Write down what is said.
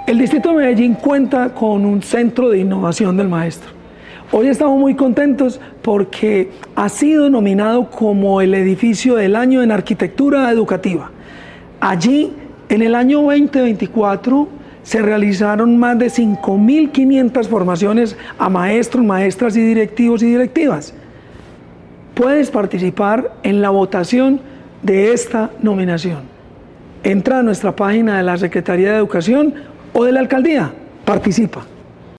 El Distrito de Medellín cuenta con un centro de innovación del maestro. Hoy estamos muy contentos porque ha sido nominado como el edificio del año en arquitectura educativa. Allí, en el año 2024, se realizaron más de 5.500 formaciones a maestros, maestras y directivos y directivas. Puedes participar en la votación de esta nominación. Entra a nuestra página de la Secretaría de Educación o de la Alcaldía. Participa.